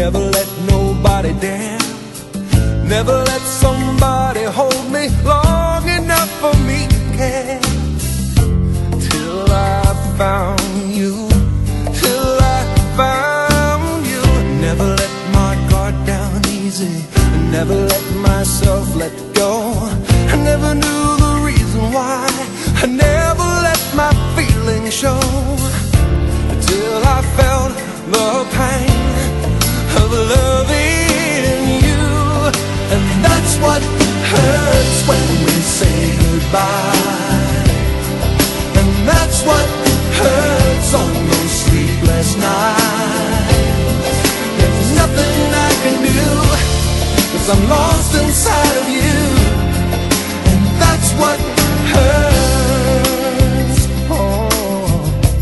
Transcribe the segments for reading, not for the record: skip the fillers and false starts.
never let nobody down. Never let somebody hold me long enough for me to care. Till I found you, till I found you. Never let my guard down easy, never let myself let go. I never knew the reason why, I never let my feelings show. Till I felt the pain of loving you. And that's what hurts when we say goodbye. And that's what hurts on those sleepless nights. There's nothing I can do, 'cause I'm lost inside of you. And that's what hurts. Oh.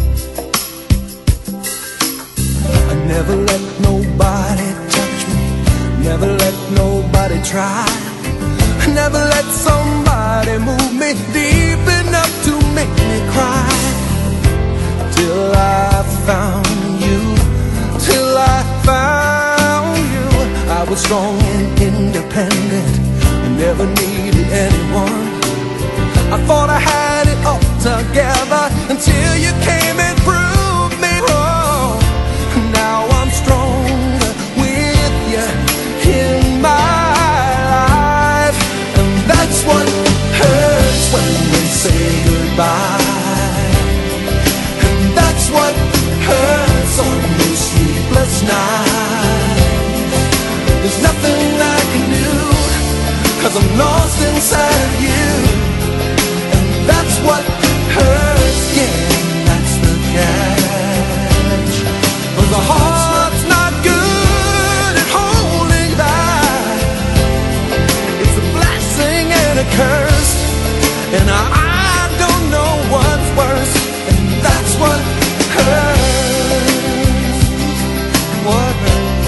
I never let nobody touch me, never let nobody try. I never let somebody move me deep enough to make me cry. Till I found you, till I found you. I was strong and independent, and never needed anyone. I thought I had it all together until you came and proved me wrong. Now I'm stronger with you in my life. And that's what hurts when we say goodbye. And that's what hurts on those sleepless nights. There's nothing I can do, 'cause I'm lost inside of you. And that's what hurts, yeah, that's the catch. 'Cause the heart's not good at holding back. It's a blessing and a curse, and I don't know what's worse. And that's what hurts, what hurts.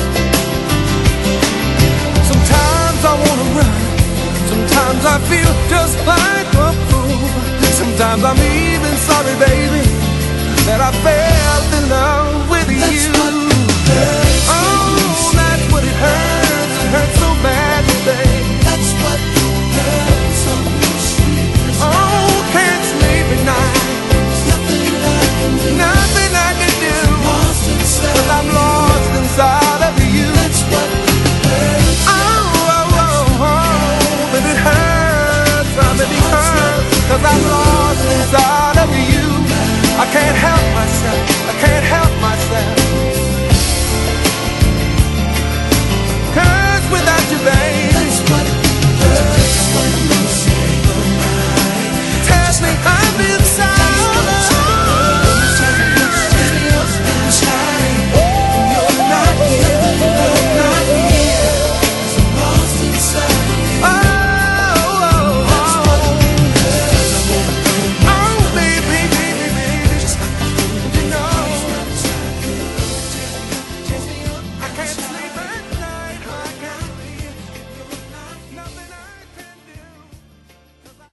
Sometimes I wanna run, sometimes I feel just like a fool. Sometimes I'm even sorry, baby, that I fell in love with you. Oh, that's what it hurts. It hurts